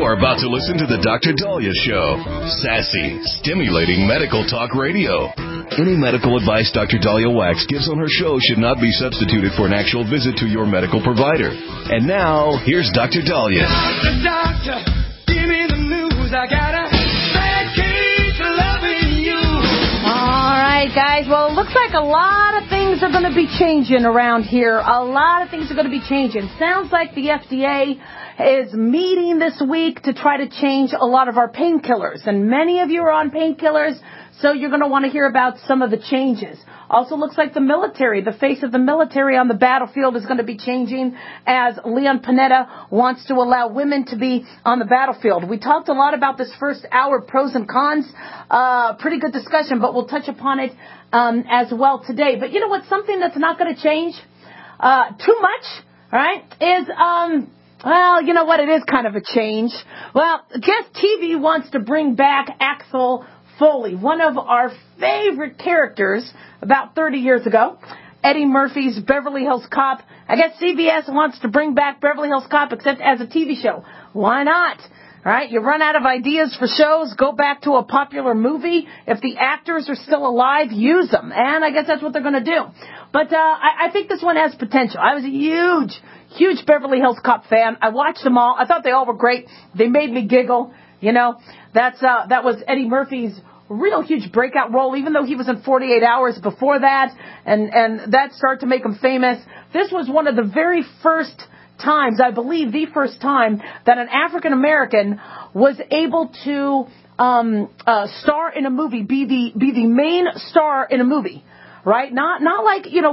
You're about to listen to the Dr. Daliah Show. Sassy, stimulating medical talk radio. Any medical advice Dr. Daliah Wax gives on her show should not be substituted for an actual visit to your medical provider. And now, here's Dr. Daliah. Doctor, give me the news. I got a bad case of loving you. All right, guys. Well, it looks like a lot of things are going to be changing around here. A lot of things are going to be changing. Sounds like the FDA is meeting this week to try to change a lot of our painkillers. And many of you are on painkillers, so you're going to want to hear about some of the changes. Also looks like the military, the face of the military on the battlefield is going to be changing as Leon Panetta wants to allow women to be on the battlefield. We talked a lot about this first hour, pros and cons. Pretty good discussion, but we'll touch upon it as well today. But you know what? Something that's not going to change too much, right, is... well, you know what? It is kind of a change. Well, Guess TV wants to bring back Axel Foley, one of our favorite characters about 30 years ago. Eddie Murphy's Beverly Hills Cop. I guess CBS wants to bring back Beverly Hills Cop, except as a TV show. Why not? Right? You run out of ideas for shows, go back to a popular movie. If the actors are still alive, use them. And I guess that's what they're going to do. But I think this one has potential. I was a huge Beverly Hills Cop fan. I watched them all. I thought they all were great. They made me giggle. You know, that was Eddie Murphy's real huge breakout role, even though he was in 48 Hours before that. And that started to make him famous. This was one of the very first times, I believe the first time, that an African American was able to star in a movie, be the main star in a movie, right? Not like, you know,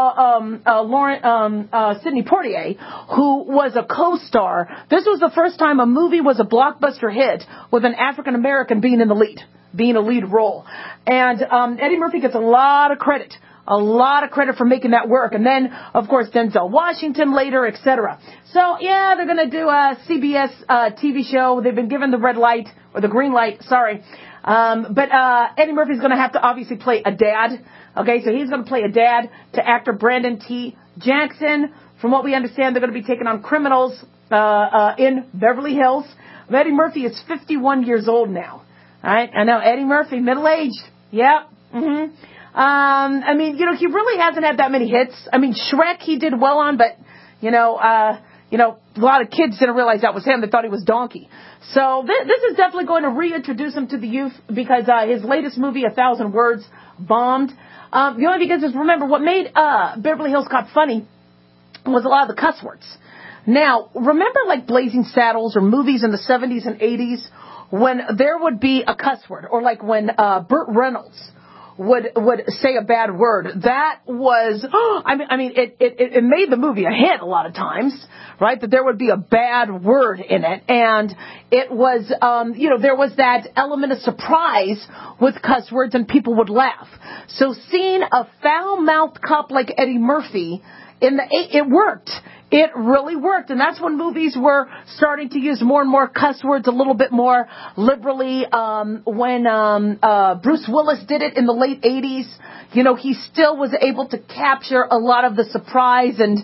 Sidney Poitier, who was a co-star. This was the first time a movie was a blockbuster hit with an African American being in the lead, being a lead role. And Eddie Murphy gets a lot of credit for making that work. And then, of course, Denzel Washington later, etc. So, yeah, they're going to do a CBS TV show. They've been given the red light, or the green light, sorry. But Eddie Murphy's going to have to obviously play a dad. Okay, so he's going to play a dad to actor Brandon T. Jackson. From what we understand, they're going to be taking on criminals in Beverly Hills. Eddie Murphy is 51 years old now. All right, I know, Eddie Murphy, middle-aged. Yep. Mm-hmm. I mean, you know, he really hasn't had that many hits. I mean, Shrek he did well on, but, you know, a lot of kids didn't realize that was him. They thought he was Donkey. So this is definitely going to reintroduce him to the youth because his latest movie, 1,000 Words, bombed. The only because is, remember, what made Beverly Hills Cop funny was a lot of the cuss words. Now, remember like Blazing Saddles or movies in the 70s and 80s when there would be a cuss word, or like when Burt Reynolds would say a bad word. That was, I mean, it made the movie a hit a lot of times, right? That there would be a bad word in it. And it was, there was that element of surprise with cuss words and people would laugh. So seeing a foul-mouthed cop like Eddie Murphy, it worked. It really worked, and that's when movies were starting to use more and more cuss words a little bit more liberally. When Bruce Willis did it in the late 80s, you know, he still was able to capture a lot of the surprise and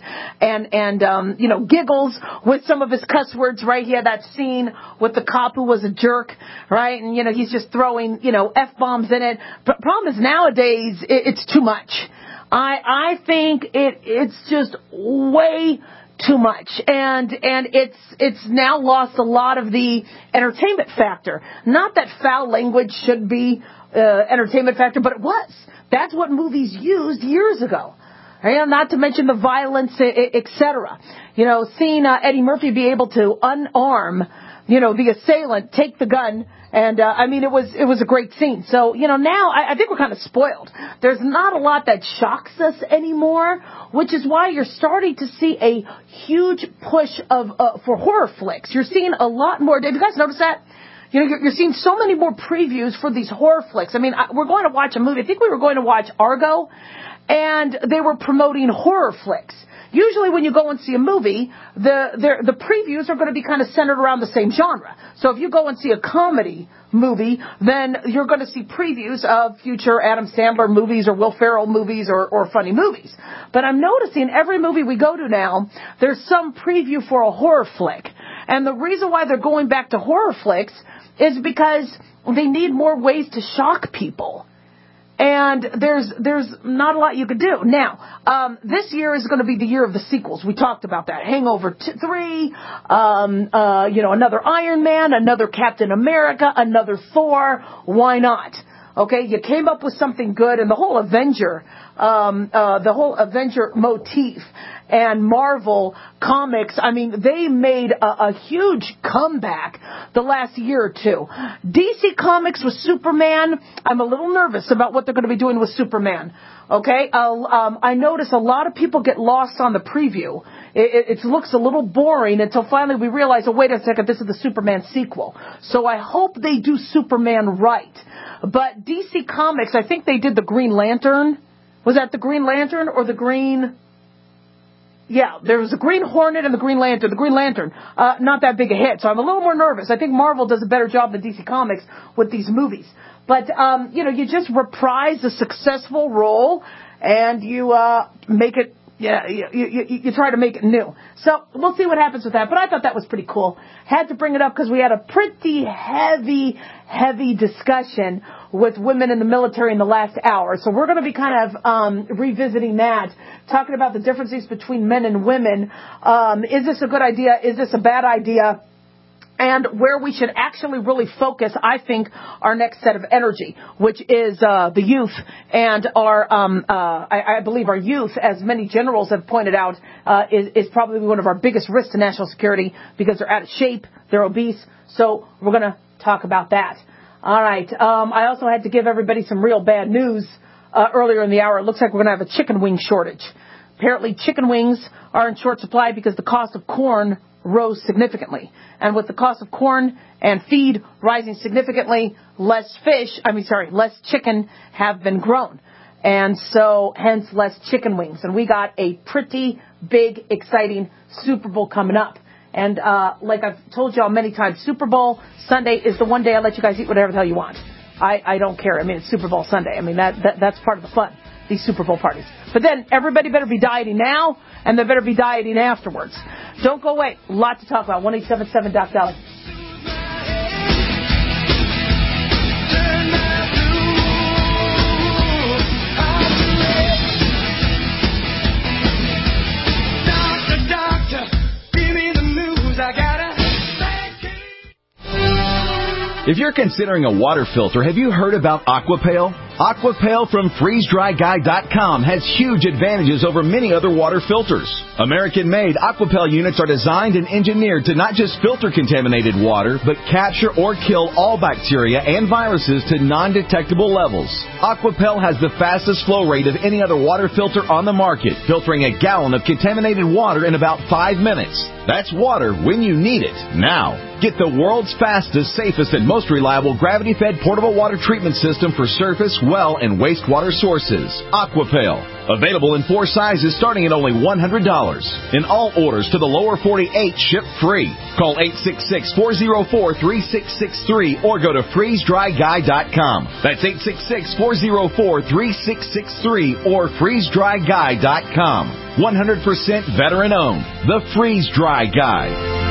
giggles with some of his cuss words, right? He had that scene with the cop who was a jerk, right? And, you know, he's just throwing, F-bombs in it. But problem is nowadays, it's too much. I think it's just way too much, and it's now lost a lot of the entertainment factor. Not that foul language should be entertainment factor, but it was. That's what movies used years ago. And not to mention the violence, etc. You know, seeing Eddie Murphy be able to unarm, the assailant, take the gun. And, it was a great scene. So, now I think we're kind of spoiled. There's not a lot that shocks us anymore, which is why you're starting to see a huge push for horror flicks. You're seeing a lot more. Did you guys notice that? You're seeing so many more previews for these horror flicks. I mean, we're going to watch a movie. I think we were going to watch Argo, and they were promoting horror flicks. Usually when you go and see a movie, the previews are going to be kind of centered around the same genre. So if you go and see a comedy movie, then you're going to see previews of future Adam Sandler movies or Will Ferrell movies or funny movies. But I'm noticing every movie we go to now, there's some preview for a horror flick. And the reason why they're going back to horror flicks is because they need more ways to shock people. And there's not a lot you could do. Now, this year is going to be the year of the sequels. We talked about that. Hangover 3, another Iron Man, another Captain America, another Thor. Why not? Okay, you came up with something good, and the whole Avenger motif and Marvel Comics, I mean, they made a huge comeback the last year or two. DC Comics with Superman, I'm a little nervous about what they're going to be doing with Superman. Okay, I notice a lot of people get lost on the preview. It looks a little boring until finally we realize, oh, wait a second, this is the Superman sequel. So I hope they do Superman right. But DC Comics, I think they did the Green Lantern. Was that the Green Lantern or the Green... Yeah, there was the Green Hornet and the Green Lantern. The Green Lantern, not that big a hit, so I'm a little more nervous. I think Marvel does a better job than DC Comics with these movies. But, you just reprise a successful role and you make it, you try to make it new. So we'll see what happens with that. But I thought that was pretty cool. Had to bring it up because we had a pretty heavy discussion with women in the military in the last hour. So we're going to be kind of revisiting that, talking about the differences between men and women. Is this a good idea? Is this a bad idea? And where we should actually really focus, I think, our next set of energy, which is the youth. And I believe our youth, as many generals have pointed out, is probably one of our biggest risks to national security because they're out of shape, they're obese. So we're going to talk about that. All right. I also had to give everybody some real bad news earlier in the hour. It looks like we're going to have a chicken wing shortage. Apparently, chicken wings are in short supply because the cost of corn rose significantly. And with the cost of corn and feed rising significantly, less chicken have been grown. And so, hence, less chicken wings. And we got a pretty big, exciting Super Bowl coming up. And like I've told y'all many times, Super Bowl Sunday is the one day I let you guys eat whatever the hell you want. I don't care. I mean, it's Super Bowl Sunday. I mean, that's part of the fun, these Super Bowl parties. But then everybody better be dieting now, and they better be dieting afterwards. Don't go away. A lot to talk about. 1-877-DOC-DOLLY. If you're considering a water filter, have you heard about Aquapale? Aquapale from FreezeDryGuy.com has huge advantages over many other water filters. American-made Aquapale units are designed and engineered to not just filter contaminated water, but capture or kill all bacteria and viruses to non-detectable levels. Aquapale has the fastest flow rate of any other water filter on the market, filtering a gallon of contaminated water in about 5 minutes. That's water when you need it, now. Get the world's fastest, safest, and most reliable gravity-fed portable water treatment system for surface, well, and wastewater sources. Aquapale. Available in 4 sizes starting at only $100. In all orders to the lower 48, ship free. Call 866-404-3663 or go to FreezeDryGuy.com. That's 866-404-3663 or FreezeDryGuy.com. 100% veteran-owned. The Freeze Dry Guy.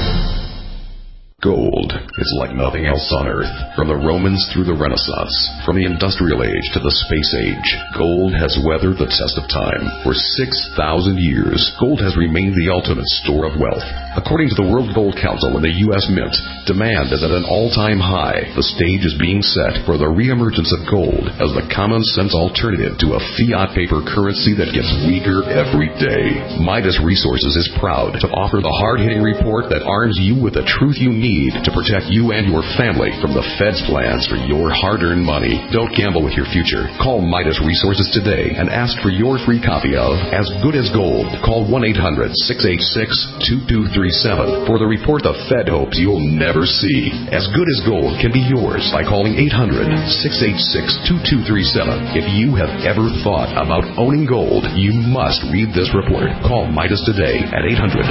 Gold is like nothing else on Earth. From the Romans through the Renaissance, from the Industrial Age to the Space Age, gold has weathered the test of time. For 6,000 years, gold has remained the ultimate store of wealth. According to the World Gold Council and the U.S. Mint, demand is at an all-time high. The stage is being set for the reemergence of gold as the common-sense alternative to a fiat paper currency that gets weaker every day. Midas Resources is proud to offer the hard-hitting report that arms you with the truth you need to protect you and your family from the Fed's plans for your hard-earned money. Don't gamble with your future. Call Midas Resources today and ask for your free copy of As Good as Gold. Call 1-800-686-2237 for the report the Fed hopes you'll never see. As Good as Gold can be yours by calling 800-686-2237. If you have ever thought about owning gold, you must read this report. Call Midas today at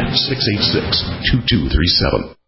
800-686-2237.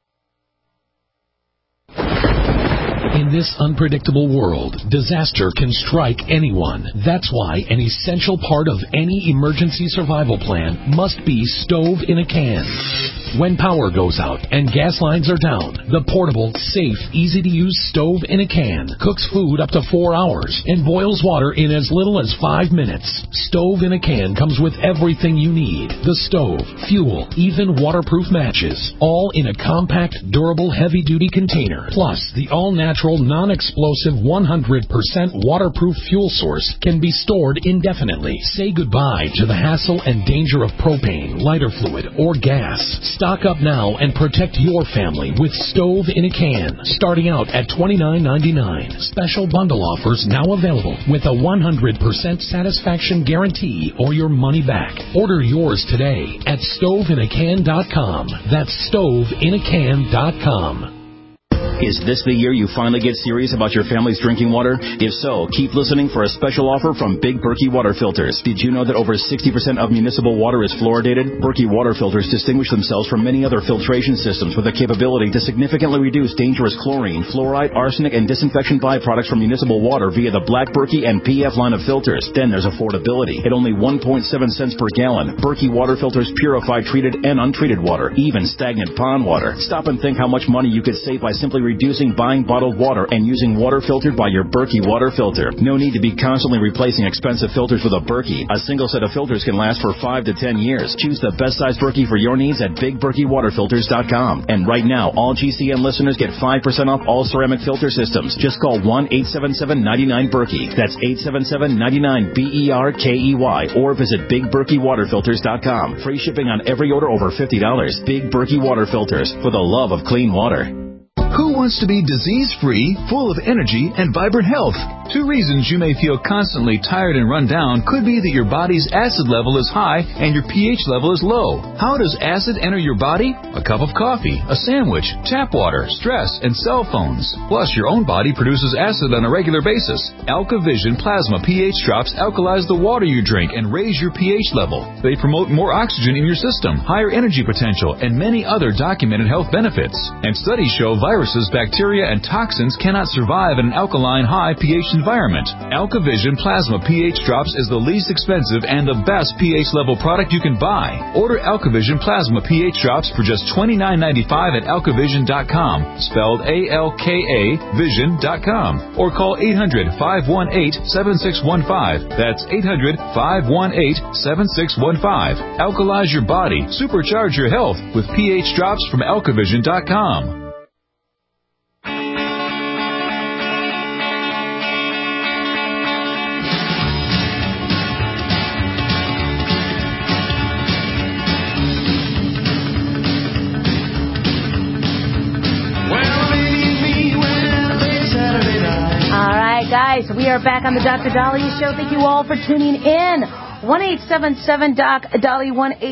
In this unpredictable world, disaster can strike anyone. That's why an essential part of any emergency survival plan must be stove in a can. When power goes out and gas lines are down, the portable, safe, easy-to-use stove in a can cooks food up to 4 hours and boils water in as little as 5 minutes. Stove in a can comes with everything you need. The stove, fuel, even waterproof matches, all in a compact, durable, heavy-duty container. Plus, the all-natural, non-explosive, 100% waterproof fuel source can be stored indefinitely. Say goodbye to the hassle and danger of propane, lighter fluid, or gas. Stock up now and protect your family with Stove in a Can, starting out at $29.99. Special bundle offers now available with a 100% satisfaction guarantee or your money back. Order yours today at stoveinacan.com. That's stoveinacan.com. Is this the year you finally get serious about your family's drinking water? If so, keep listening for a special offer from Big Berkey Water Filters. Did you know that over 60% of municipal water is fluoridated? Berkey Water Filters distinguish themselves from many other filtration systems with the capability to significantly reduce dangerous chlorine, fluoride, arsenic, and disinfection byproducts from municipal water via the Black Berkey and PF line of filters. Then there's affordability. At only 1.7 cents per gallon, Berkey Water Filters purify treated and untreated water, even stagnant pond water. Stop and think how much money you could save by simply reducing buying bottled water and using water filtered by your Berkey water filter. No need to be constantly replacing expensive filters with a Berkey. A single set of filters can last for 5 to 10 years. Choose the best size Berkey for your needs at BigBerkeyWaterFilters.com. And right now, all GCN listeners get 5% off all ceramic filter systems. Just call 1-877-99-BERKEY. That's 877-99-BERKEY. Or visit BigBerkeyWaterFilters.com. Free shipping on every order over $50. Big Berkey Water Filters, for the love of clean water. Who wants to be disease-free, full of energy, and vibrant health? 2 reasons you may feel constantly tired and run down could be that your body's acid level is high and your pH level is low. How does acid enter your body? A cup of coffee, a sandwich, tap water, stress, and cell phones. Plus, your own body produces acid on a regular basis. AlkaVision Plasma pH drops alkalize the water you drink and raise your pH level. They promote more oxygen in your system, higher energy potential, and many other documented health benefits. And studies show viruses, bacteria, and toxins cannot survive in an alkaline, high pH environment. AlkaVision Plasma pH Drops is the least expensive and the best pH level product you can buy. Order AlkaVision Plasma pH Drops for just $29.95 at AlkaVision.com, spelled A-L-K-A Vision.com, or call 800-518-7615. That's 800-518-7615. Alkalize your body, supercharge your health with pH Drops from AlkaVision.com. Guys, we are back on the Dr. Daliah Show. Thank you all for tuning in. 1-877-DOC-DALI,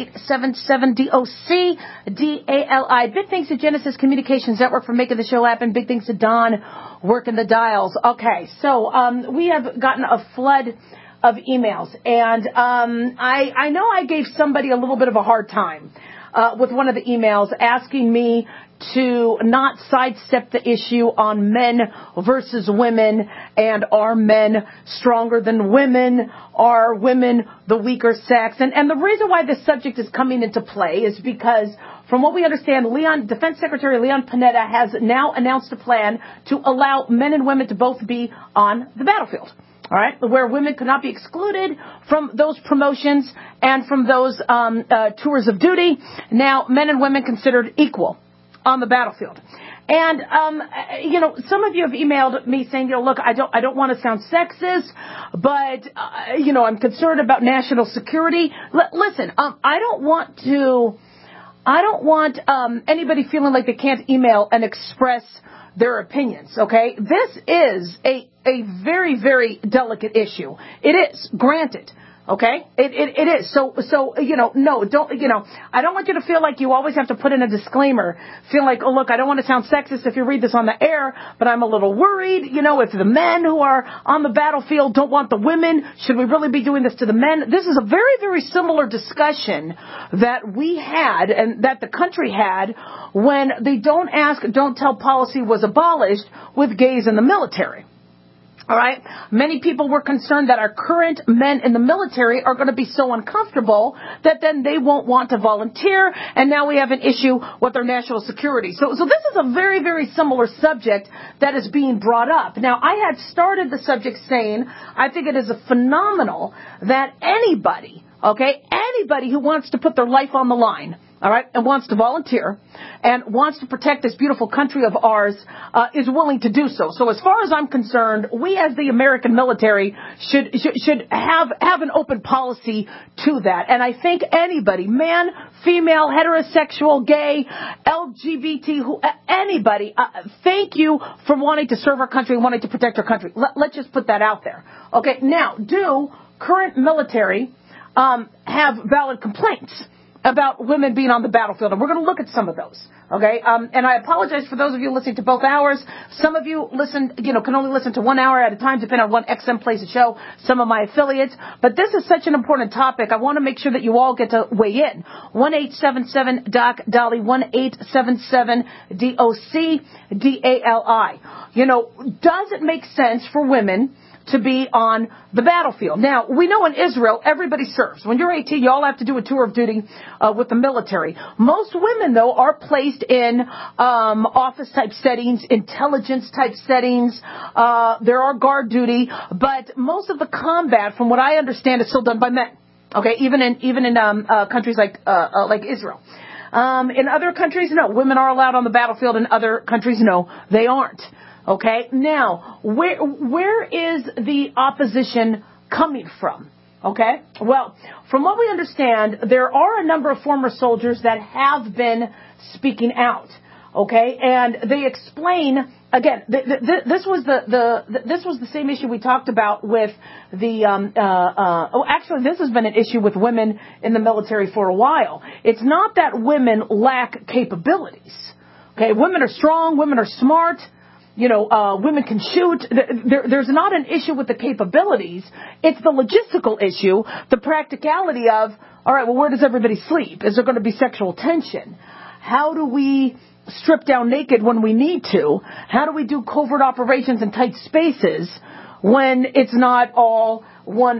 1-877-DOC-DALI. Big thanks to Genesis Communications Network for making the show happen. Big thanks to Don working the dials. Okay, so we have gotten a flood of emails, and I know I gave somebody a little bit of a hard time with one of the emails asking me to not sidestep the issue on men versus women, and are men stronger than women? Are women the weaker sex? And the reason why this subject is coming into play is because, from what we understand, Defense Secretary Leon Panetta has now announced a plan to allow men and women to both be on the battlefield. All right, where women could not be excluded from those promotions and from those tours of duty. Now, men and women considered equal on the battlefield. And, some of you have emailed me saying, look, I don't want to sound sexist, but, I'm concerned about national security. Listen, I don't want anybody feeling like they can't email and express their opinions, okay? This is a very, very delicate issue. It is, granted. Okay? It is. So, no, don't, I don't want you to feel like you always have to put in a disclaimer. Feel like, oh, look, I don't want to sound sexist if you read this on the air, but I'm a little worried, if the men who are on the battlefield don't want the women, should we really be doing this to the men? This is a very, very similar discussion that we had and that the country had when the don't ask, don't tell policy was abolished with gays in the military. All right. Many people were concerned that our current men in the military are going to be so uncomfortable that then they won't want to volunteer. And now we have an issue with their national security. So this is a very, very similar subject that is being brought up. Now, I had started the subject saying I think it is phenomenal that anybody who wants to put their life on the line, all right, and wants to volunteer and wants to protect this beautiful country of ours is willing to do so. So as far as I'm concerned, we as the American military should have an open policy to that. And I think anybody, man, female, heterosexual, gay, LGBT, anybody, thank you for wanting to serve our country and wanting to protect our country. Let's just put that out there. Okay, now, do current military have valid complaints about women being on the battlefield? And we're going to look at some of those, okay? And I apologize for those of you listening to both hours. Some of you can only listen to 1 hour at a time, depending on what XM plays a show, some of my affiliates. But this is such an important topic. I want to make sure that you all get to weigh in. 1-877-DOC-DALI, 1-877-DOC-DALI. Does it make sense for women to be on the battlefield? Now, we know in Israel, everybody serves. When you're 18, you all have to do a tour of duty with the military. Most women, though, are placed in office-type settings, intelligence-type settings. There are guard duty, but most of the combat, from what I understand, is still done by men. Okay, even in countries like Israel. In other countries, no, women are allowed on the battlefield. In other countries, no, they aren't. Okay, now, where is the opposition coming from? Okay, well, from what we understand, there are a number of former soldiers that have been speaking out. Okay, and they explain, again, this was the same issue we talked about with actually this has been an issue with women in the military for a while. It's not that women lack capabilities. Okay, women are strong, women are smart. Women can shoot. There's not an issue with the capabilities. It's the logistical issue, the practicality of, all right, well, where does everybody sleep? Is there going to be sexual tension? How do we strip down naked when we need to? How do we do covert operations in tight spaces when it's not all one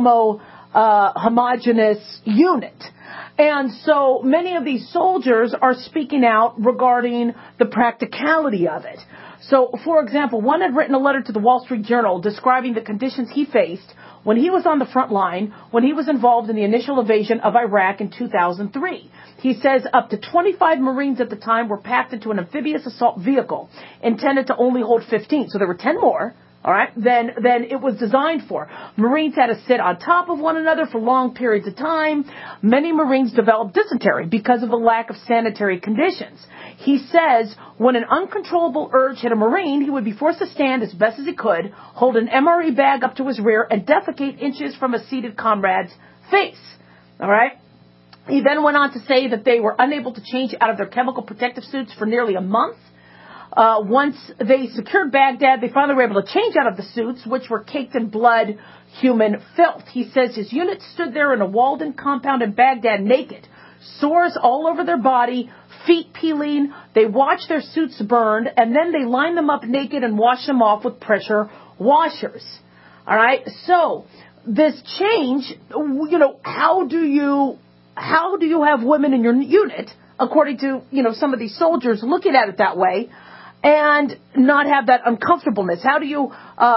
homogeneous unit? And so many of these soldiers are speaking out regarding the practicality of it. So, for example, one had written a letter to the Wall Street Journal describing the conditions he faced when he was on the front line, when he was involved in the initial invasion of Iraq in 2003. He says up to 25 Marines at the time were packed into an amphibious assault vehicle intended to only hold 15. So there were 10 more. All right, then it was designed for. Marines had to sit on top of one another for long periods of time. Many Marines developed dysentery because of the lack of sanitary conditions. He says when an uncontrollable urge hit a Marine, he would be forced to stand as best as he could, hold an MRE bag up to his rear, and defecate inches from a seated comrade's face. All right. He then went on to say that they were unable to change out of their chemical protective suits for nearly a month. Once they secured Baghdad, they finally were able to change out of the suits, which were caked in blood, human filth. He says his unit stood there in a walled-in compound in Baghdad naked, sores all over their body, feet peeling. They watched their suits burn, and then they lined them up naked and washed them off with pressure washers. All right? So this change, how do you have women in your unit, according to, some of these soldiers looking at it that way, and not have that uncomfortableness? How do you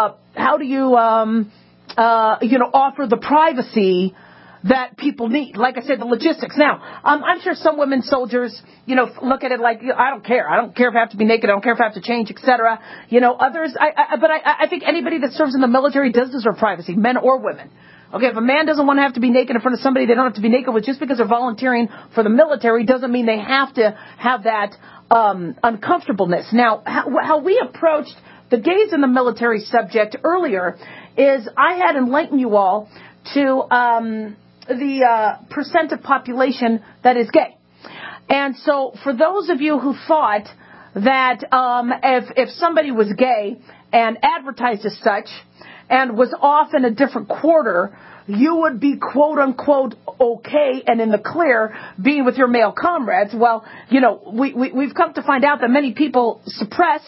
offer the privacy that people need? Like I said, the logistics. Now, I'm sure some women soldiers, look at it like, I don't care. I don't care if I have to be naked. I don't care if I have to change, etc. Others, but I think anybody that serves in the military does deserve privacy, men or women. Okay, if a man doesn't want to have to be naked in front of somebody they don't have to be naked with, just because they're volunteering for the military doesn't mean they have to have that uncomfortableness. Now, how we approached the gays in the military subject earlier is I had enlightened you all to the percent of population that is gay. And so for those of you who thought that if somebody was gay and advertised as such, and was off in a different quarter, you would be quote-unquote okay and in the clear being with your male comrades. Well, we've come to find out that many people suppress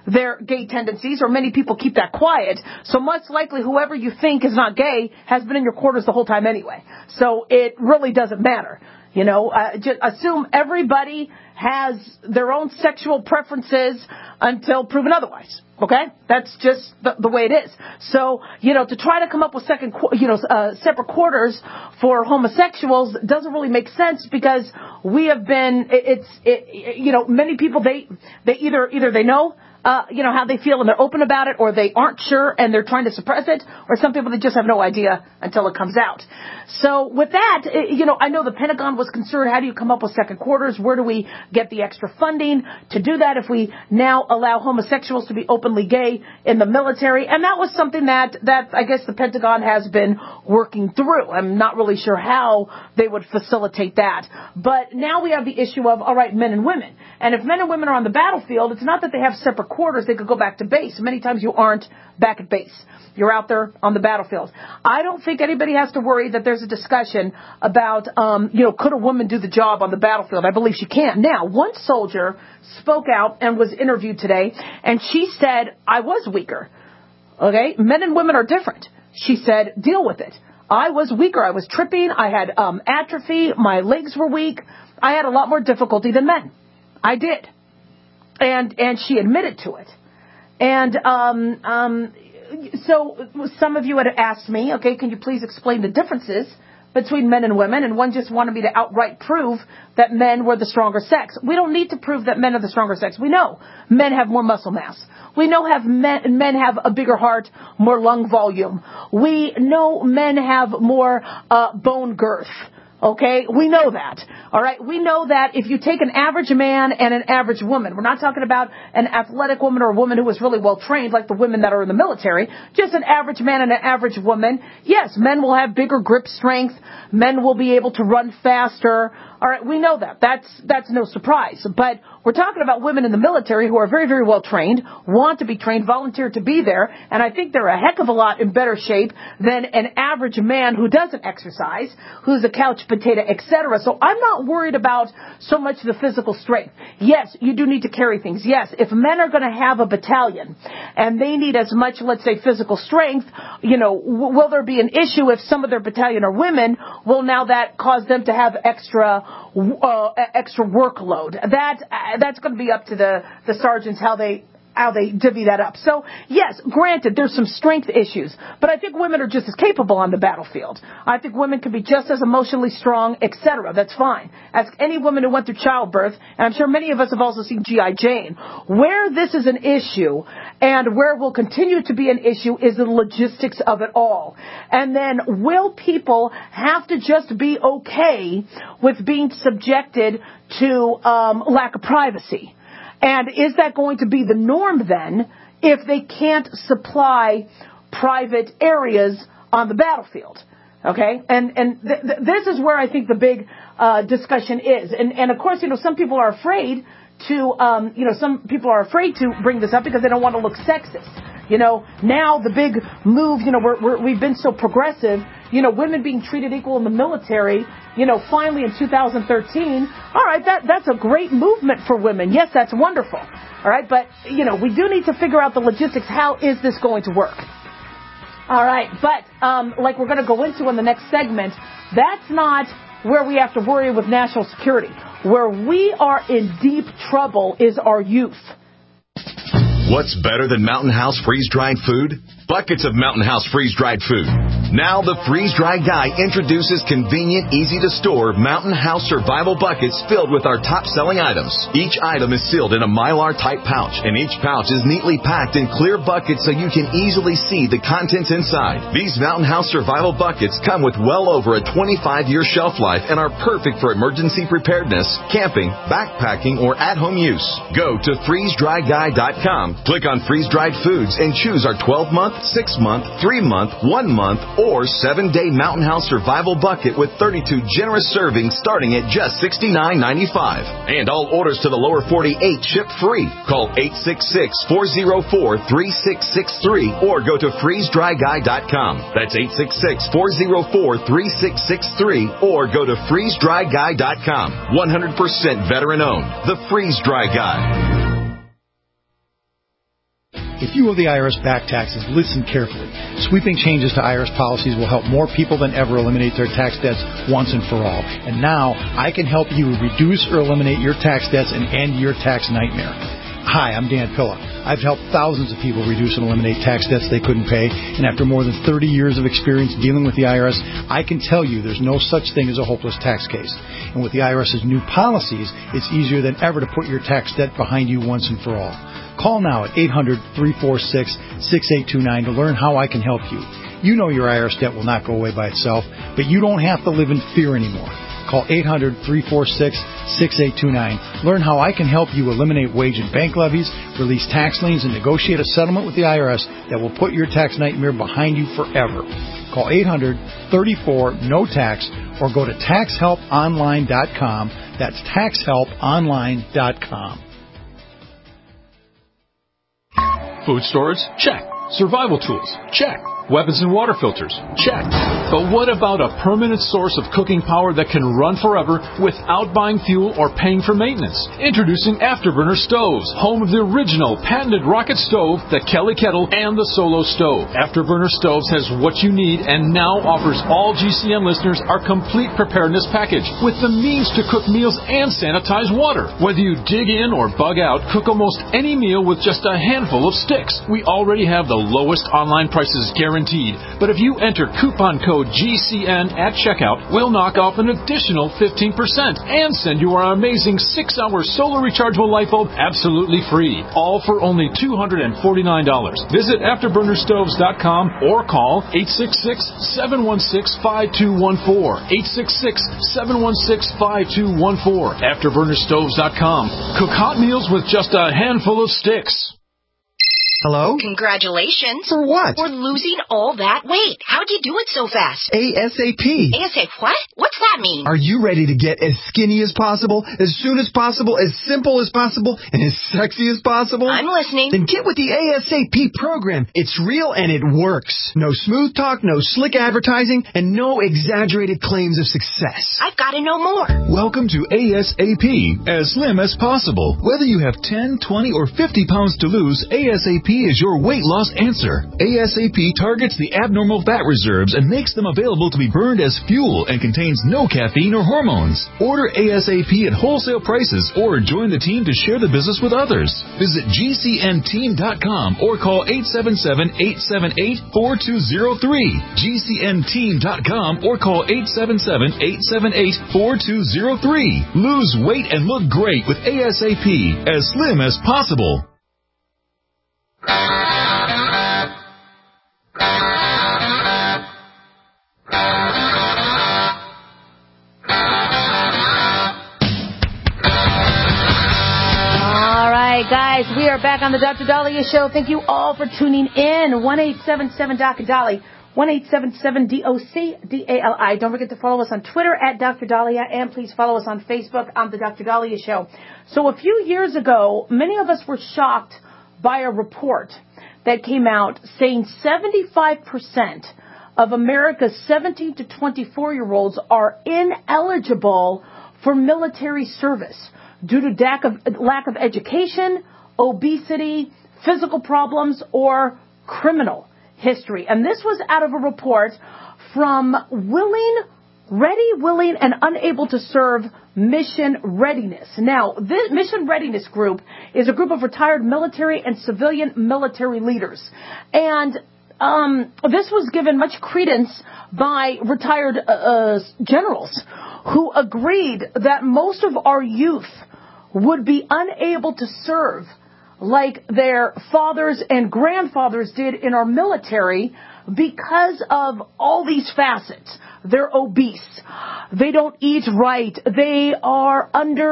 their gay tendencies, or many people keep that quiet. So much likely whoever you think is not gay has been in your quarters the whole time anyway. So it really doesn't matter. You know, just assume everybody has their own sexual preferences until proven otherwise. Okay? That's just the way it is. So, you know, to try to come up with separate quarters for homosexuals doesn't really make sense, because we have been, many people, they either they know, how they feel and they're open about it, or they aren't sure and they're trying to suppress it, or some people, they just have no idea until it comes out. So with that, I know the Pentagon was concerned, how do you come up with second quarters? Where do we get the extra funding to do that if we now allow homosexuals to be openly gay in the military? And that was something that I guess the Pentagon has been working through. I'm not really sure how they would facilitate that. But now we have the issue of, all right, men and women. And if men and women are on the battlefield, it's not that they have separate quarters. They could go back to base. Many times you aren't back at base. You're out there on the battlefield. I don't think anybody has to worry that there's a discussion about, could a woman do the job on the battlefield? I believe she can. Now, one soldier spoke out and was interviewed today, and she said, I was weaker. Okay? Men and women are different. She said, deal with it. I was weaker. I was tripping. I had atrophy. My legs were weak. I had a lot more difficulty than men. I did. And she admitted to it. And so some of you had asked me, okay, can you please explain the differences between men and women? And one just wanted me to outright prove that men were the stronger sex. We don't need to prove that men are the stronger sex. We know men have more muscle mass. We know men have a bigger heart, more lung volume. We know men have more bone girth. Okay, we know that. All right, we know that if you take an average man and an average woman, we're not talking about an athletic woman or a woman who is really well trained like the women that are in the military, just an average man and an average woman. Yes, men will have bigger grip strength. Men will be able to run faster. All right, we know that. That's no surprise. But we're talking about women in the military who are very, very well trained, want to be trained, volunteer to be there, and I think they're a heck of a lot in better shape than an average man who doesn't exercise, who's a couch potato, etc. So I'm not worried about so much the physical strength. Yes, you do need to carry things. Yes, if men are going to have a battalion and they need as much, let's say, physical strength, will there be an issue if some of their battalion are women? Will now that cause them to have extra workload? That's going to be up to the sergeants how they divvy that up. So, yes, granted, there's some strength issues, but I think women are just as capable on the battlefield. I think women can be just as emotionally strong, etc. That's fine. Ask any woman who went through childbirth, and I'm sure many of us have also seen G.I. Jane. Where this is an issue, and where will continue to be an issue, is the logistics of it all. And then, will people have to just be okay with being subjected to lack of privacy? And is that going to be the norm then if they can't supply private areas on the battlefield? Okay? And this is where I think the big discussion is. And of course, some people are afraid to bring this up because they don't want to look sexist. Now the big move, we've been so progressive, women being treated equal in the military, finally in 2013. All right, that's a great movement for women. Yes, that's wonderful. All right, but, we do need to figure out the logistics. How is this going to work? All right, but like we're going to go into in the next segment, that's not where we have to worry with national security. Where we are in deep trouble is our youth. What's better than Mountain House freeze-dried food? Buckets of Mountain House freeze-dried food. Now the freeze-dried guy introduces convenient, easy-to-store Mountain House survival buckets filled with our top-selling items. Each item is sealed in a Mylar-type pouch, and each pouch is neatly packed in clear buckets so you can easily see the contents inside. These Mountain House survival buckets come with well over a 25-year shelf life and are perfect for emergency preparedness, camping, backpacking, or at-home use. Go to freezedryguy.com, click on freeze-dried foods, and choose our 12-month, 6-month, 3-month, 1-month, or 7-day Mountain House survival bucket with 32 generous servings starting at just $69.95. And all orders to the lower 48 ship free. Call 866-404-3663 or go to freezedryguy.com. That's 866-404-3663 or go to freezedryguy.com. 100% veteran owned. The Freeze Dry Guy. If you owe the IRS back taxes, listen carefully. Sweeping changes to IRS policies will help more people than ever eliminate their tax debts once and for all. And now, I can help you reduce or eliminate your tax debts and end your tax nightmare. Hi, I'm Dan Pilla. I've helped thousands of people reduce and eliminate tax debts they couldn't pay, and after more than 30 years of experience dealing with the IRS, I can tell you there's no such thing as a hopeless tax case. And with the IRS's new policies, it's easier than ever to put your tax debt behind you once and for all. Call now at 800-346-6829 to learn how I can help you. You know your IRS debt will not go away by itself, but you don't have to live in fear anymore. Call 800-346-6829. Learn how I can help you eliminate wage and bank levies, release tax liens, and negotiate a settlement with the IRS that will put your tax nightmare behind you forever. Call 800-34-NO-TAX or go to taxhelponline.com. That's taxhelponline.com. Food storage? Check. Survival tools? Check. Weapons and water filters? Check. But what about a permanent source of cooking power that can run forever without buying fuel or paying for maintenance? Introducing Afterburner Stoves, home of the original patented rocket stove, the Kelly Kettle, and the Solo Stove. Afterburner Stoves has what you need and now offers all GCN listeners our complete preparedness package with the means to cook meals and sanitize water. Whether you dig in or bug out, cook almost any meal with just a handful of sticks. We already have the lowest online prices guaranteed. But if you enter coupon code GCN at checkout, we'll knock off an additional 15% and send you our amazing 6-hour solar rechargeable light bulb absolutely free. All for only $249. Visit AfterburnerStoves.com or call 866-716-5214. 866-716-5214. AfterburnerStoves.com. Cook hot meals with just a handful of sticks. Hello? Congratulations. For what? For losing all that weight. How'd you do it so fast? ASAP. ASAP what? What's that mean? Are you ready to get as skinny as possible, as soon as possible, as simple as possible, and as sexy as possible? I'm listening. Then get with the ASAP program. It's real and it works. No smooth talk, no slick advertising, and no exaggerated claims of success. I've got to know more. Welcome to ASAP, as slim as possible. Whether you have 10, 20, or 50 pounds to lose, ASAP is your weight loss answer. ASAP targets the abnormal fat reserves and makes them available to be burned as fuel and contains no caffeine or hormones. Order ASAP at wholesale prices or join the team to share the business with others. Visit GCNteam.com or call 877-878-4203. GCNteam.com or call 877-878-4203. Lose weight and look great with ASAP, as slim as possible. Guys, we are back on the Dr. Dahlia Show. Thank you all for tuning in. 1-877-Dr. 1-877-DOC-DALI. Don't forget to follow us on Twitter at Dr. Dahlia, and please follow us on Facebook on the Dr. Dahlia Show. So a few years ago, many of us were shocked by a report that came out saying 75% of America's 17 to 24-year-olds are ineligible for military service due to lack of education, obesity, physical problems, or criminal history. And this was out of a report from Ready, Willing, and Unable to Serve Mission Readiness. Now, this Mission Readiness group is a group of retired military and civilian military leaders. And this was given much credence by retired generals who agreed that most of our youth would be unable to serve like their fathers and grandfathers did in our military because of all these facets. They're obese. They don't eat right. They're out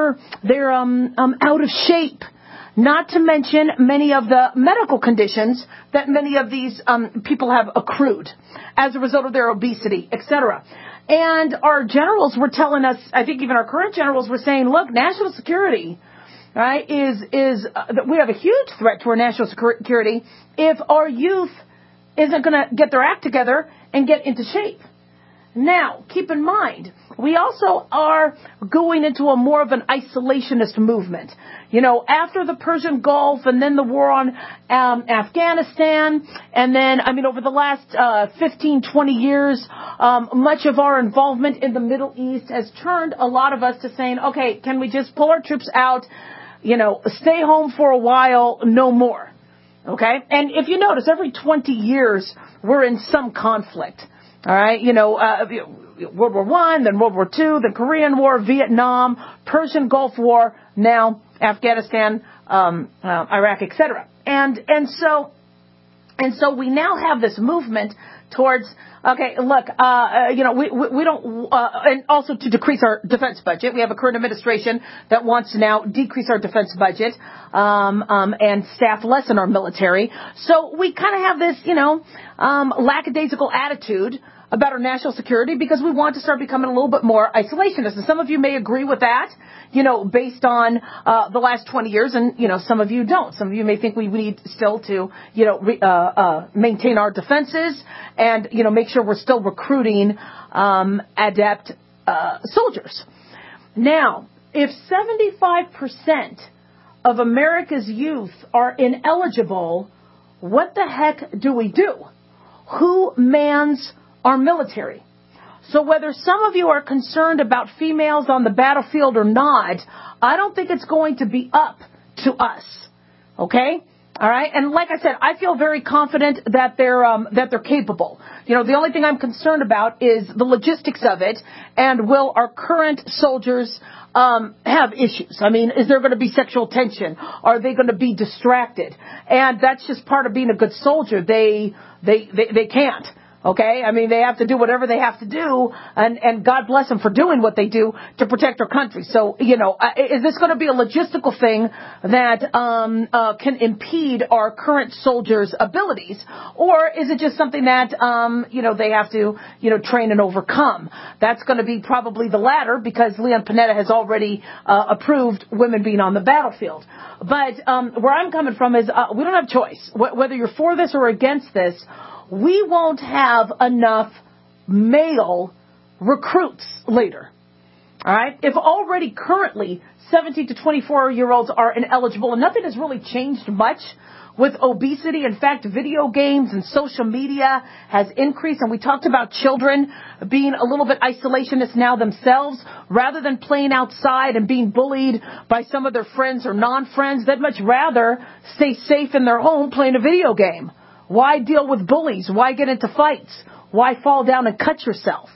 of shape. Not to mention many of the medical conditions that many of these people have accrued as a result of their obesity, etc. And our generals were telling us, I think even our current generals were saying, look, national security, right, we have a huge threat to our national security if our youth isn't going to get their act together and get into shape. Now, keep in mind, we also are going into a more of an isolationist movement. You know, after the Persian Gulf and then the war on Afghanistan, and then, over the last 15, 20 years, much of our involvement in the Middle East has turned a lot of us to saying, okay, can we just pull our troops out, stay home for a while, no more. Okay? And if you notice, every 20 years, we're in some conflict. All right? World War I, then World War II, the Korean War, Vietnam, Persian Gulf War, now Afghanistan, Iraq, etc. And so we now have this movement towards, okay, look, we don't, and also to decrease our defense budget. We have a current administration that wants to now decrease our defense budget, and staff less in our military. So we kind of have this, lackadaisical attitude about our national security because we want to start becoming a little bit more isolationist. And some of you may agree with that, based on the last 20 years, and, some of you don't. Some of you may think we need still to, maintain our defenses and, make sure we're still recruiting adept soldiers. Now, if 75% of America's youth are ineligible, what the heck do we do? Who mans our military? So whether some of you are concerned about females on the battlefield or not, I don't think it's going to be up to us. Okay? All right? And like I said, I feel very confident that they're capable. The only thing I'm concerned about is the logistics of it, and will our current soldiers have issues? Is there going to be sexual tension? Are they going to be distracted? And that's just part of being a good soldier. They can't. Okay? They have to do whatever they have to do, and God bless them for doing what they do to protect our country. So, is this going to be a logistical thing that can impede our current soldiers' abilities? Or is it just something that, they have to, train and overcome? That's going to be probably the latter, because Leon Panetta has already approved women being on the battlefield. But where I'm coming from is we don't have choice. Whether you're for this or against this, we won't have enough male recruits later. All right? If already currently 17 to 24-year-olds are ineligible, and nothing has really changed much with obesity. In fact, video games and social media has increased, and we talked about children being a little bit isolationist now themselves. Rather than playing outside and being bullied by some of their friends or non-friends, they'd much rather stay safe in their home playing a video game. Why deal with bullies? Why get into fights? Why fall down and cut yourself?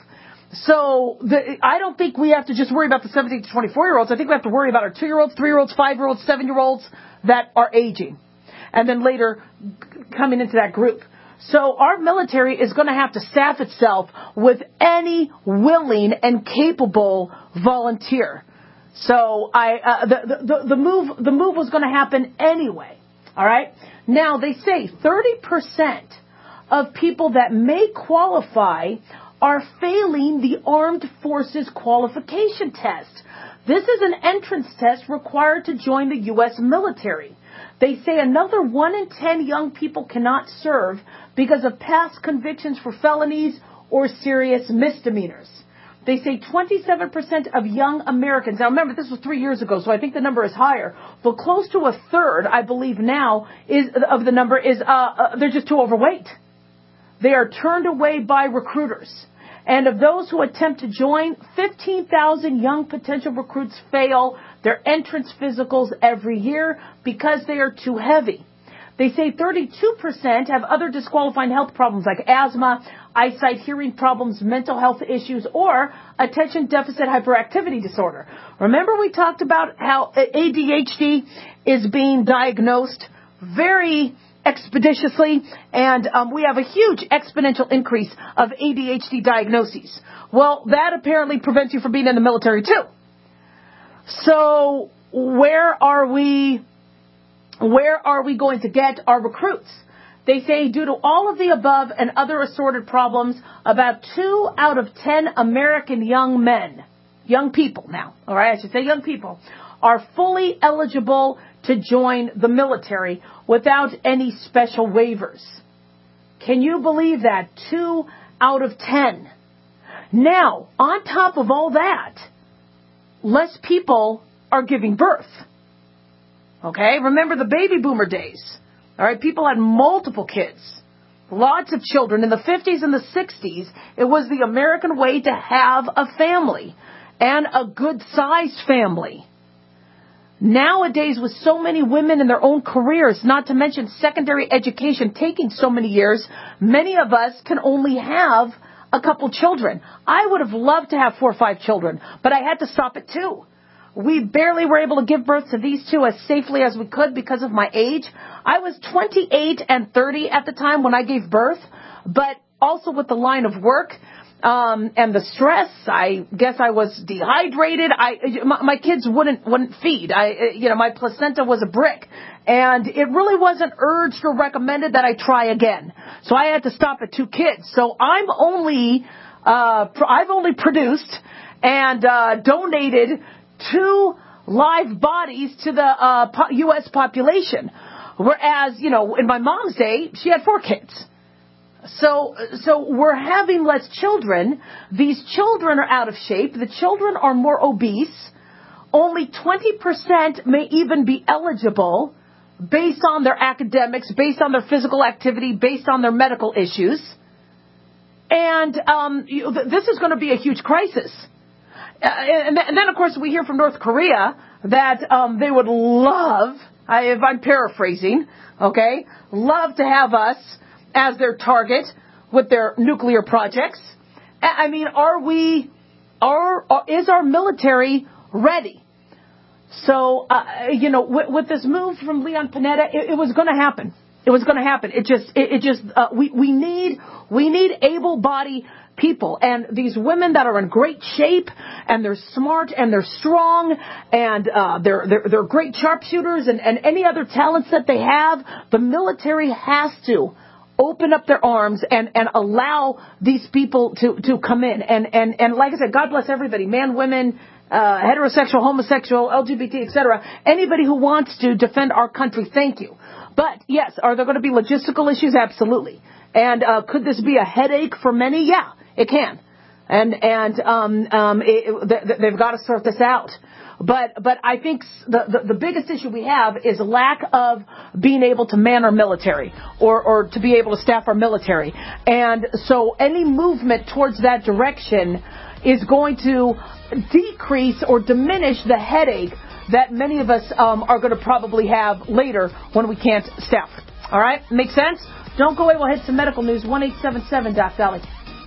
So I don't think we have to just worry about the 17 to 24-year-olds. I think we have to worry about our 2-year-olds, 3-year-olds, 5-year-olds, 7-year-olds that are aging, and then later coming into that group. So our military is going to have to staff itself with any willing and capable volunteer. So the move was going to happen anyway. All right. Now, they say 30% of people that may qualify are failing the Armed Forces qualification test. This is an entrance test required to join the U.S. military. They say another 1 in 10 young people cannot serve because of past convictions for felonies or serious misdemeanors. They say 27% of young Americans, now remember this was 3 years ago, so I think the number is higher, but close to a third, I believe now, of the number is they're just too overweight. They are turned away by recruiters. And of those who attempt to join, 15,000 young potential recruits fail their entrance physicals every year because they are too heavy. They say 32% have other disqualifying health problems like asthma, eyesight, hearing problems, mental health issues, or attention deficit hyperactivity disorder. Remember we talked about how ADHD is being diagnosed very expeditiously, and we have a huge exponential increase of ADHD diagnoses. Well, that apparently prevents you from being in the military too. So where are we going to get our recruits? They say due to all of the above and other assorted problems, about 2 out of 10 American young men, young people now, all right, I should say young people, are fully eligible to join the military without any special waivers. Can you believe that? 2 out of 10. Now, on top of all that, less people are giving birth. Okay? Remember the baby boomer days. All right? People had multiple kids. Lots of children. In the 50s and the 60s, it was the American way to have a family, and a good-sized family. Nowadays, with so many women in their own careers, not to mention secondary education taking so many years, many of us can only have a couple children. I would have loved to have 4 or 5 children, but I had to stop at 2. We barely were able to give birth to these 2 as safely as we could because of my age. I was 28 and 30 at the time when I gave birth, but also with the line of work and the stress, I guess I was dehydrated. My kids wouldn't feed. My placenta was a brick, and it really wasn't urged or recommended that I try again. So I had to stop at 2 kids. So I've only produced and donated 2 live bodies to the U.S. population, whereas in my mom's day she had 4 kids. So we're having less children. These children are out of shape. The children are more obese. Only 20% may even be eligible based on their academics, based on their physical activity, based on their medical issues. And this is going to be a huge crisis. And then, of course, we hear from North Korea that they would love, if I'm paraphrasing, okay, love to have us as their target with their nuclear projects. I mean, is our military ready? So, with this move from Leon Panetta, it was going to happen. It was going to happen. We need able-bodied people, and these women that are in great shape, and they're smart, and they're strong, and they're great sharpshooters, and any other talents that they have. The military has to open up their arms and allow these people to come in. And like I said, God bless everybody, man, women, heterosexual, homosexual, LGBT, etc. Anybody who wants to defend our country, thank you. But yes, are there going to be logistical issues? Absolutely. And could this be a headache for many? Yeah, it can. And they've got to sort this out. But I think the biggest issue we have is lack of being able to man our military or to be able to staff our military. And so any movement towards that direction is going to decrease or diminish the headache that many of us are going to probably have later when we can't staff. All right? Make sense? Don't go away. We'll hit some medical news. 1-877-Doc Dolly.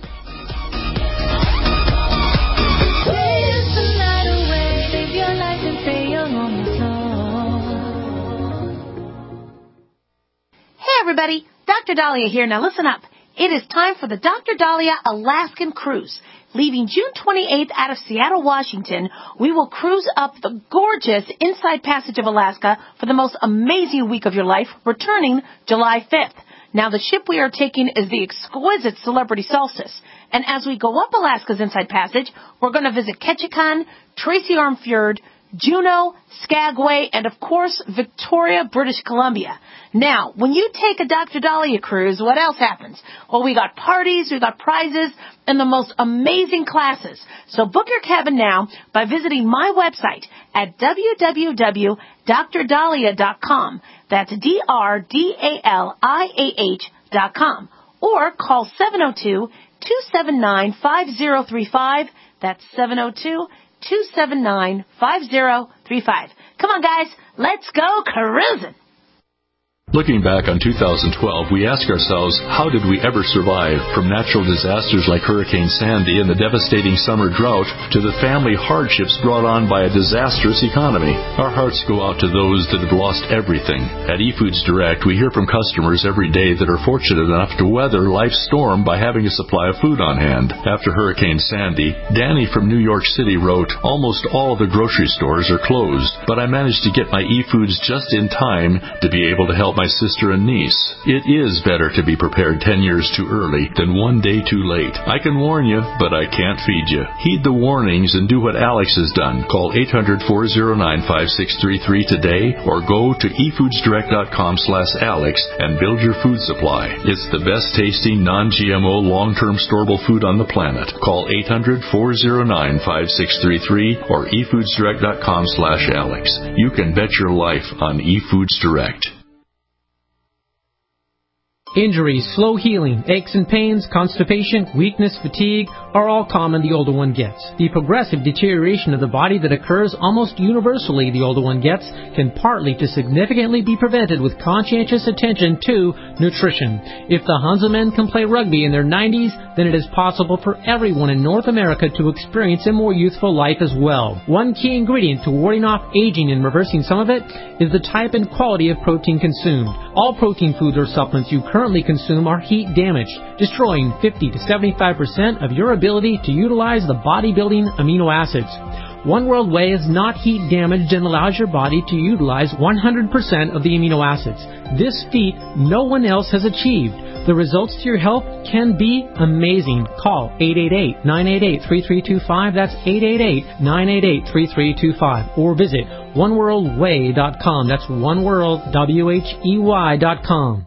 Hey everybody, Dr. Dahlia here. Now listen up. It is time for the Dr. Dahlia Alaskan Cruise. Leaving June 28th out of Seattle, Washington, we will cruise up the gorgeous Inside Passage of Alaska for the most amazing week of your life, returning July 5th. Now, the ship we are taking is the exquisite Celebrity Solstice. And as we go up Alaska's Inside Passage, we're going to visit Ketchikan, Tracy Arm Fjord, Juneau, Skagway, and of course, Victoria, British Columbia. Now, when you take a Dr. Dahlia cruise, what else happens? Well, we got parties, we got prizes, and the most amazing classes. So book your cabin now by visiting my website at www.drdahlia.com. That's DRDALIAH.com. Or call 702-279-5035. That's 702-279-5035. Come on, guys. Let's go cruising. Looking back on 2012, we ask ourselves, how did we ever survive? From natural disasters like Hurricane Sandy and the devastating summer drought to the family hardships brought on by a disastrous economy. Our hearts go out to those that have lost everything. At eFoods Direct, we hear from customers every day that are fortunate enough to weather life's storm by having a supply of food on hand. After Hurricane Sandy, Danny from New York City wrote, almost all of the grocery stores are closed, but I managed to get my eFoods just in time to be able to help my my sister and niece. It is better to be prepared 10 years too early than one day too late. I can warn you, but I can't feed you. Heed the warnings and do what Alex has done. Call 800-409-5633 today or go to efoodsdirect.com/Alex and build your food supply. It's the best tasting, non-GMO, long-term storable food on the planet. Call 800-409-5633 or efoodsdirect.com/Alex. You can bet your life on eFoods Direct. Injuries, slow healing, aches and pains, constipation, weakness, fatigue are all common the older one gets. The progressive deterioration of the body that occurs almost universally the older one gets can partly to significantly be prevented with conscientious attention to nutrition. If the Hanselmen can play rugby in their 90s, then it is possible for everyone in North America to experience a more youthful life as well. One key ingredient to warding off aging and reversing some of it is the type and quality of protein consumed. All protein foods or supplements you currently consume are heat damaged, destroying 50 to 75% of your ability to utilize the bodybuilding amino acids. One World Whey is not heat damaged and allows your body to utilize 100% of the amino acids. This feat no one else has achieved. The results to your health can be amazing. Call 888-988-3325. That's 888-988-3325. Or visit oneworldwhey.com. That's oneworld.com.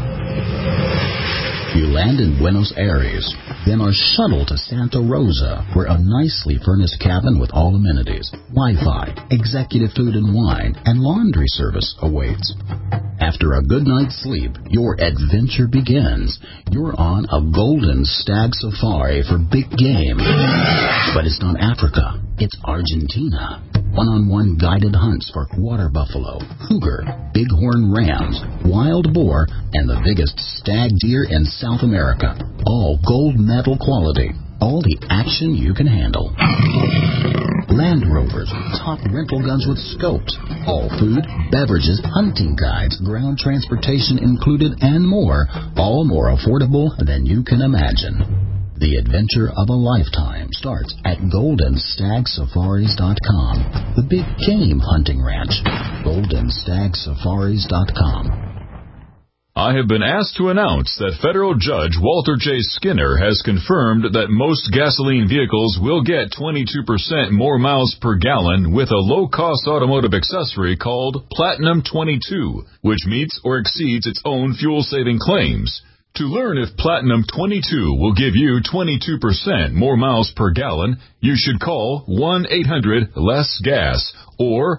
You land in Buenos Aires, then are shuttled to Santa Rosa, where a nicely furnished cabin with all amenities, Wi-Fi, executive food and wine, and laundry service awaits. After a good night's sleep, your adventure begins. You're on a golden stag safari for big game. But it's not Africa, it's Argentina. One-on-one guided hunts for water buffalo, cougar, bighorn rams, wild boar, and the biggest stag deer in South America. All gold medal quality. All the action you can handle. Land Rovers, top rental guns with scopes. All food, beverages, hunting guides, ground transportation included, and more. All more affordable than you can imagine. The adventure of a lifetime starts at GoldenStagSafaris.com. The big game hunting ranch. GoldenStagSafaris.com. I have been asked to announce that federal judge Walter J. Skinner has confirmed that most gasoline vehicles will get 22% more miles per gallon with a low-cost automotive accessory called Platinum 22, which meets or exceeds its own fuel-saving claims. To learn if Platinum 22 will give you 22% more miles per gallon, you should call 1-800-LESS-GAS or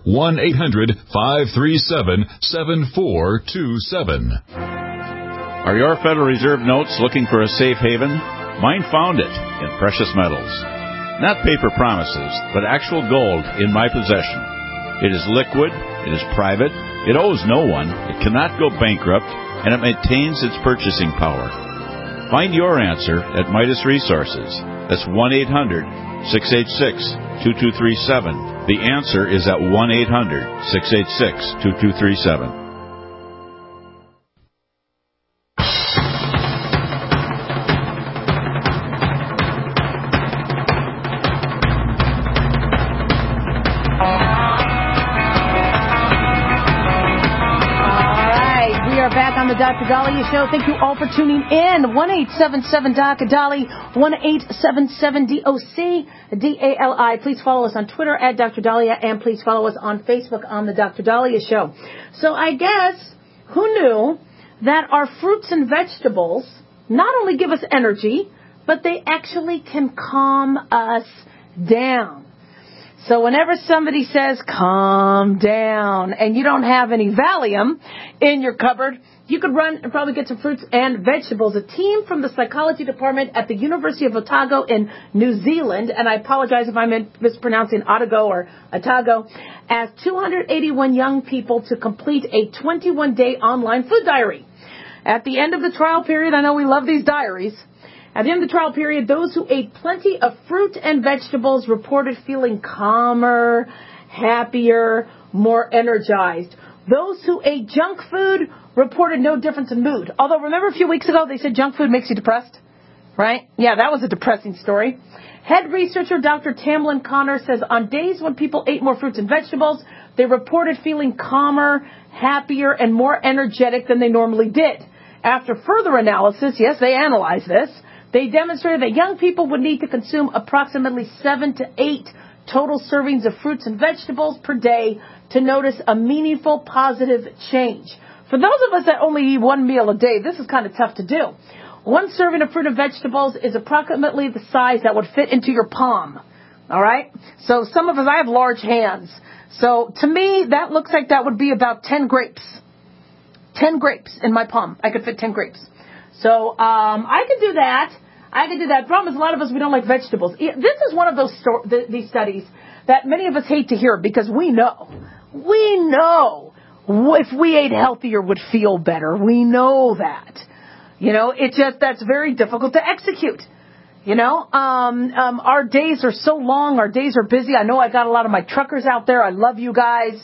1-800-537-7427. Are your Federal Reserve notes looking for a safe haven? Mine found it in precious metals. Not paper promises, but actual gold in my possession. It is liquid, it is private, it owes no one, it cannot go bankrupt, and it maintains its purchasing power. Find your answer at Midas Resources. That's 1-800-686-2237. The answer is at 1-800-686-2237. On the Dr. Dahlia Show. Thank you all for tuning in. 1-877-Dr. 1-877-DOC-DALI. Please follow us on Twitter at Dr. Dahlia, and please follow us on Facebook on the Dr. Dahlia Show. So I guess, who knew that our fruits and vegetables not only give us energy, but they actually can calm us down. So whenever somebody says, calm down, and you don't have any Valium in your cupboard, you could run and probably get some fruits and vegetables. A team from the psychology department at the University of Otago in New Zealand, and I apologize if I'm mispronouncing Otago or Otago, asked 281 young people to complete a 21-day online food diary. At the end of the trial period, I know we love these diaries, at the end of the trial period, those who ate plenty of fruit and vegetables reported feeling calmer, happier, more energized. Those who ate junk food reported no difference in mood. Although, remember a few weeks ago they said junk food makes you depressed? Right? Yeah, that was a depressing story. Head researcher Dr. Tamlin Connor says on days when people ate more fruits and vegetables, They reported feeling calmer, happier, and more energetic than they normally did. After further analysis, yes, they analyzed this, they demonstrated that young people would need to consume approximately 7 to 8 total servings of fruits and vegetables per day to notice a meaningful positive change. For those of us that only eat one meal a day, this is kind of tough to do. One serving of fruit and vegetables is approximately the size that would fit into your palm. All right? So some of us, I have large hands. So to me, that looks like that would be about 10 grapes. 10 grapes in my palm. I could fit 10 grapes. So I could do that. Problem is, a lot of us, we don't like vegetables. This is one of these studies that many of us hate to hear because we know if we ate healthier would feel better. We know that. It's just that's very difficult to execute. Our days are so long. Our days are busy. I know I got a lot of my truckers out there. I love you guys.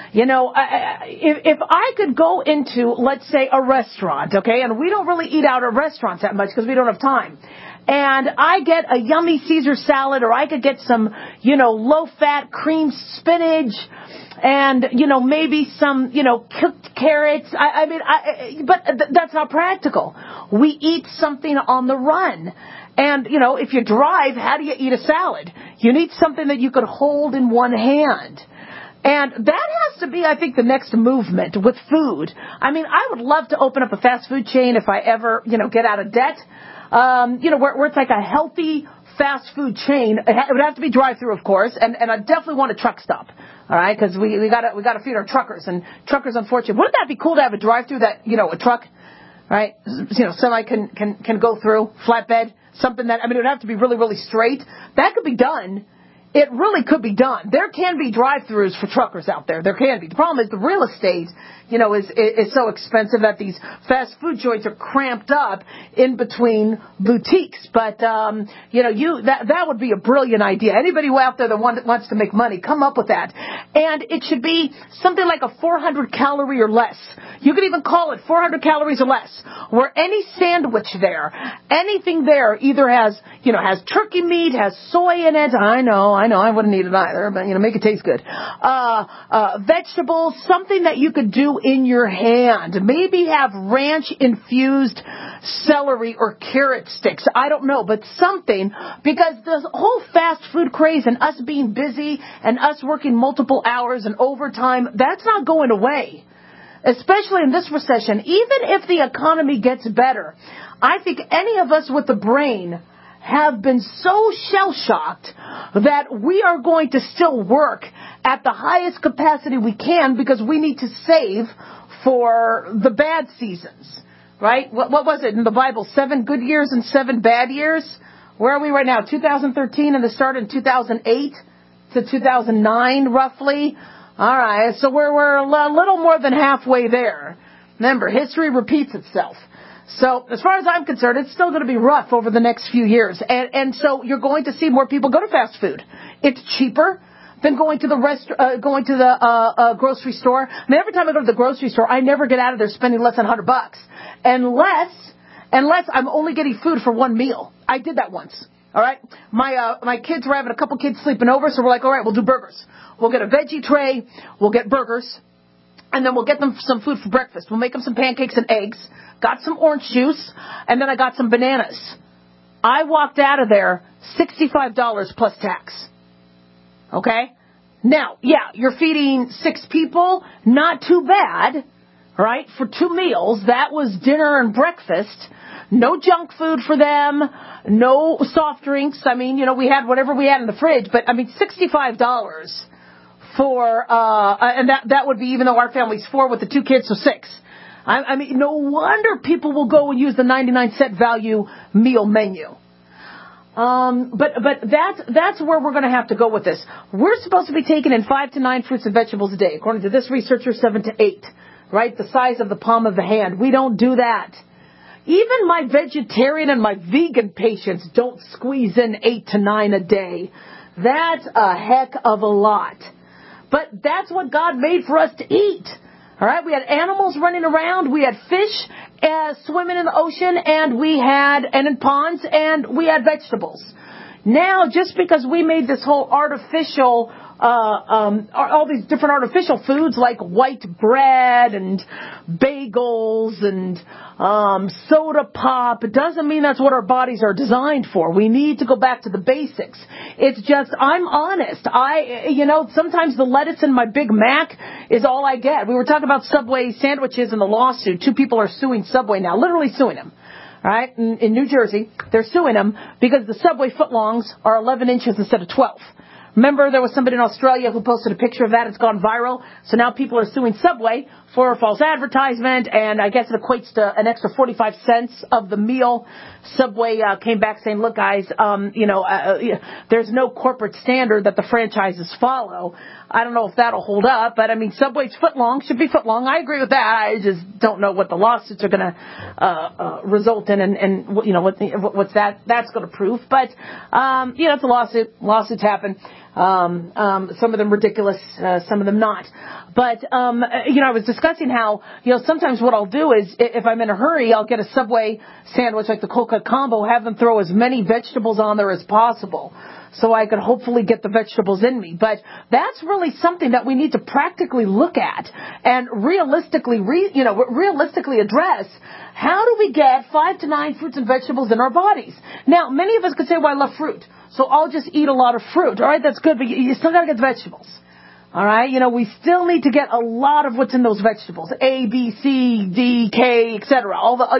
If I could go into, let's say, a restaurant, okay, and we don't really eat out at restaurants that much because we don't have time, and I get a yummy Caesar salad, or I could get some, low-fat cream spinach, and, maybe some, cooked carrots. But that's not practical. We eat something on the run. And, if you drive, how do you eat a salad? You need something that you could hold in one hand. And that has to be, I think, the next movement with food. I would love to open up a fast food chain if I ever, get out of debt. Where it's like a healthy fast food chain. It would have to be drive-through, of course, and I definitely want a truck stop. All right, because we gotta feed our truckers, and truckers, unfortunately, wouldn't that be cool to have a drive-through that, a truck, right? Somebody can go through, flatbed, something that, it would have to be really, really straight. That could be done. It really could be done. There can be drive-thrus for truckers out there. There can be. The problem is the real estate, is so expensive that these fast food joints are cramped up in between boutiques. But, that would be a brilliant idea. Anybody out there that wants to make money, come up with that. And it should be something like a 400 calorie or less. You could even call it 400 calories or less, where any sandwich there, anything there either has turkey meat, has soy in it. I know, I wouldn't eat it either, but, make it taste good. Vegetables, something that you could do in your hand. Maybe have ranch-infused celery or carrot sticks. I don't know, but something, because the whole fast food craze and us being busy and us working multiple hours and overtime, that's not going away. Especially in this recession. Even if the economy gets better, I think any of us with a brain have been so shell-shocked that we are going to still work at the highest capacity we can because we need to save for the bad seasons, right? What was it in the Bible? 7 good years and 7 bad years? Where are we right now? 2013 and the start in 2008 to 2009, roughly. All right, so we're a little more than halfway there. Remember, history repeats itself. So as far as I'm concerned, it's still going to be rough over the next few years. And so you're going to see more people go to fast food. It's cheaper than going to the grocery store. Every time I go to the grocery store, I never get out of there spending less than $100 unless I'm only getting food for one meal. I did that once. All right. My kids were having a couple kids sleeping over, so we're like, all right, we'll do burgers. We'll get a veggie tray. We'll get burgers. And then we'll get them some food for breakfast. We'll make them some pancakes and eggs. Got some orange juice. And then I got some bananas. I walked out of there $65 plus tax. Okay? Now, yeah, you're feeding 6 people. Not too bad. Right? For 2 meals. That was dinner and breakfast. No junk food for them. No soft drinks. We had whatever we had in the fridge. But, $65 for, and that would be even though our family's 4 with the 2 kids, so 6. No wonder people will go and use the 99-cent value meal menu. But that's where we're going to have to go with this. We're supposed to be taking in 5 to 9 fruits and vegetables a day. According to this researcher, 7 to 8. Right? The size of the palm of the hand. We don't do that. Even my vegetarian and my vegan patients don't squeeze in 8 to 9 a day. That's a heck of a lot. But that's what God made for us to eat. All right? We had animals running around. We had fish swimming in the ocean, and in ponds, and we had vegetables. Now, just because we made this whole artificial all these different artificial foods like white bread and bagels and soda pop. It doesn't mean that's what our bodies are designed for. We need to go back to the basics. It's just, I'm honest. Sometimes the lettuce in my Big Mac is all I get. We were talking about Subway sandwiches in the lawsuit. 2 people are suing Subway now, literally suing them. All right, in New Jersey, they're suing them because the Subway footlongs are 11 inches instead of 12. Remember, there was somebody in Australia who posted a picture of that. It's gone viral. So now people are suing Subway for false advertisement, and I guess it equates to an extra 45 cents of the meal. Subway came back saying, look, guys, there's no corporate standard that the franchises follow. I don't know if that'll hold up, but, I mean, Subway's footlong should be footlong. I agree with that. I just don't know what the lawsuits are going to result in and what's that's going to prove. But, it's a lawsuit. Lawsuits happen. Some of them ridiculous, some of them not. But, I was discussing how, sometimes what I'll do is if I'm in a hurry, I'll get a Subway sandwich like the Cold Cut Combo, have them throw as many vegetables on there as possible so I could hopefully get the vegetables in me. But that's really something that we need to practically look at and realistically address. How do we get 5 to 9 fruits and vegetables in our bodies? Now, many of us could say, well, I love fruit, so I'll just eat a lot of fruit. All right, that's good, but you still got to get the vegetables. All right, we still need to get a lot of what's in those vegetables. A, B, C, D, K, etc. All the,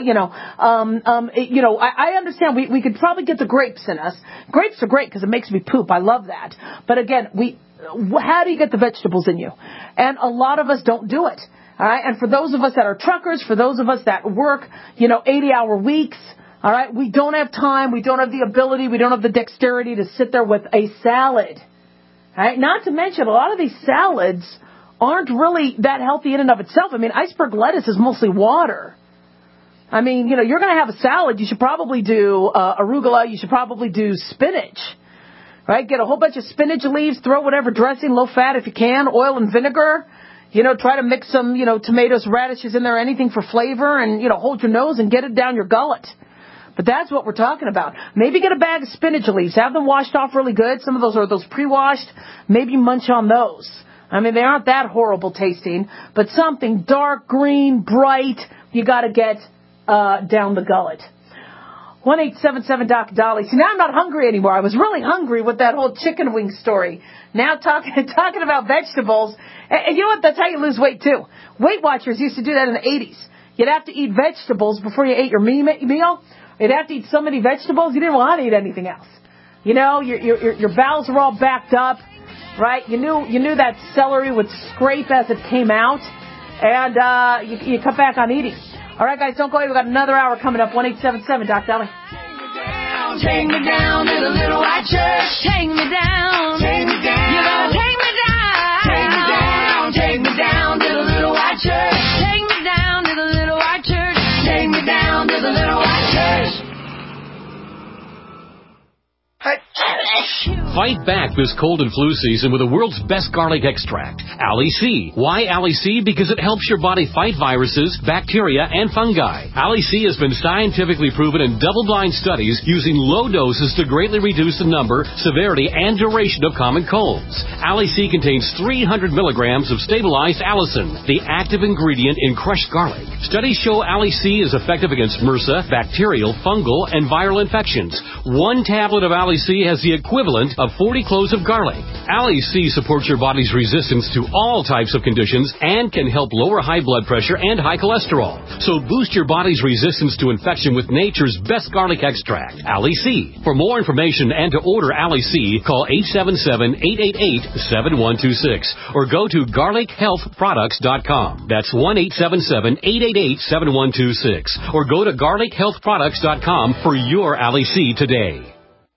I understand we could probably get the grapes in us. Grapes are great because it makes me poop. I love that. But again, how do you get the vegetables in you? And a lot of us don't do it. All right, and for those of us that are truckers, for those of us that work, 80-hour weeks, all right, we don't have time, we don't have the ability, we don't have the dexterity to sit there with a salad. All right, not to mention, a lot of these salads aren't really that healthy in and of itself. I mean, iceberg lettuce is mostly water. I mean, you're going to have a salad. You should probably do arugula. You should probably do spinach. Right? Get a whole bunch of spinach leaves. Throw whatever dressing, low fat if you can, oil and vinegar. Try to mix some, tomatoes, radishes in there, anything for flavor, and, hold your nose and get it down your gullet. But that's what we're talking about. Maybe get a bag of spinach leaves. Have them washed off really good. Some of those are those pre-washed. Maybe munch on those. I mean, they aren't that horrible tasting, but something dark, green, bright, you got to get down the gullet. 1-877-Doc Dolly. See, now I'm not hungry anymore. I was really hungry with that whole chicken wing story. Now talking about vegetables. And you know what? That's how you lose weight, too. Weight Watchers used to do that in the 80s. You'd have to eat vegetables before you ate your meal. You'd have to eat so many vegetables, you didn't want to eat anything else. Your bowels were all backed up, right? You knew that celery would scrape as it came out, and you cut back on eating. All right, guys, don't go away. We've got another hour coming up. 1-877-Doc Dolly. Take me down to the little white church. Take me down. Take me down. You're gonna take me down. Take me down. Take me down to the little white church. Take me down to the little white church. Take me down to the little white church. Fight back this cold and flu season with the world's best garlic extract, Ali C. Why Ali C? Because it helps your body fight viruses, bacteria, and fungi. Ali C has been scientifically proven in double-blind studies using low doses to greatly reduce the number, severity, and duration of common colds. Ali C contains 300 milligrams of stabilized allicin, the active ingredient in crushed garlic. Studies show Ali C is effective against MRSA, bacterial, fungal, and viral infections. 1 tablet of Ali C has the equivalent of 40 cloves of garlic. Ali C supports your body's resistance to all types of conditions and can help lower high blood pressure and high cholesterol. So boost your body's resistance to infection with nature's best garlic extract, Ali C. For more information and to order Ali C, call 877-888-7126 or go to garlichealthproducts.com. That's 1-877-888-7126 or go to garlichealthproducts.com for your Ali C today.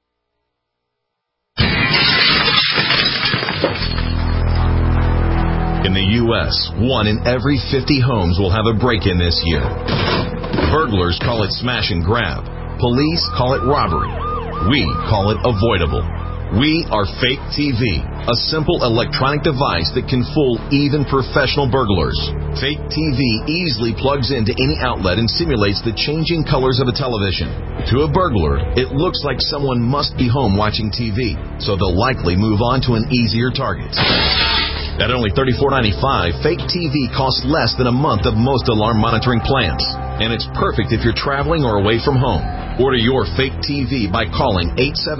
In the U.S., 1 in every 50 homes will have a break-in this year. Burglars call it smash and grab. Police call it robbery. We call it avoidable. We are Fake TV. a simple electronic device that can fool even professional burglars. Fake TV easily plugs into any outlet and simulates the changing colors of a television. To a burglar, it looks like someone must be home watching TV, so they'll likely move on to an easier target. At only $34.95, Fake TV costs less than a month of most alarm monitoring plans. And it's perfect if you're traveling or away from home. Order your Fake TV by calling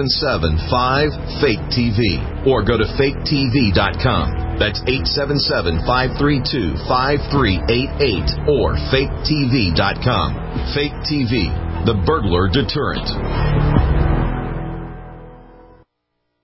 877-5-FAKE-TV or go to faketv.com. That's 877-532-5388 or faketv.com. Fake TV, the burglar deterrent.